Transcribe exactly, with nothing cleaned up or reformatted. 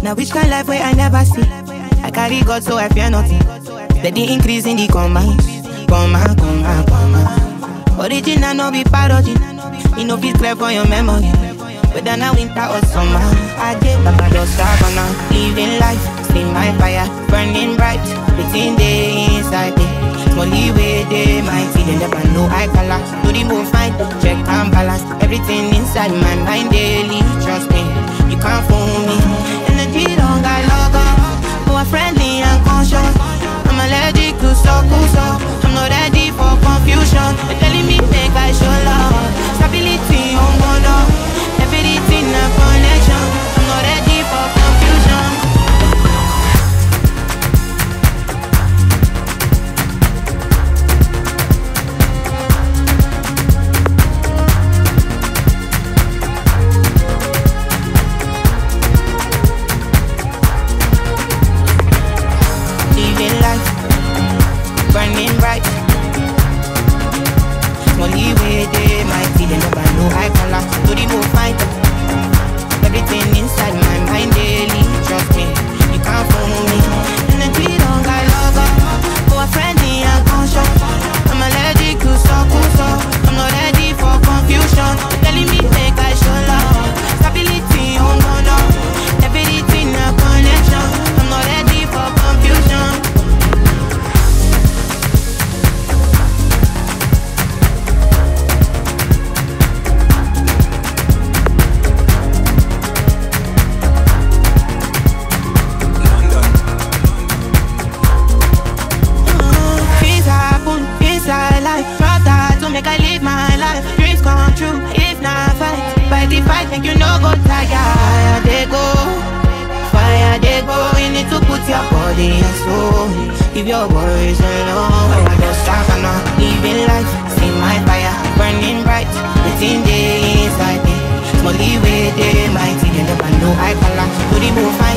Now which kind life where I never see? I carry God so I fear nothing. Steady increase in the command, command, command, command. Original no be parody. You know be clear for your memory. Whether now winter or summer, I get back I just start on now. Living life, see my fire burning bright. Within the inside me, smally way they mighty. They never know I color. Do the move fine, check and balance. Everything inside my mind daily. Trust me, you can't fool me. Energy don't got logo. More friendly and conscious. I'm allergic to suckle, so I'm not ready for confusion. They're telling me make I show love. Stability on one up. Everything a connection. I'm not ready for confusion. Living life, burning bright. Smally way they mighty. They never know I color. Do the move fight. Everything inside my mind daily. Trust me, you can't fool me. Energy don't got logo. For a friendly and conscious. I'm allergic to suckle, so I'm not ready for confusion. They're telling me make I show love. Stability on one up. Everything a connection. I'm not ready for confusion. Make I live my life, dreams come true. If not fight, fight the fight, make you no go tired. Fire they go, fire they go. You need to put your body and soul. Leave your worries alone. I just stop and not living life. See my fire burning bright within the inside me. Smally way they mighty, they never know I color. Do the move.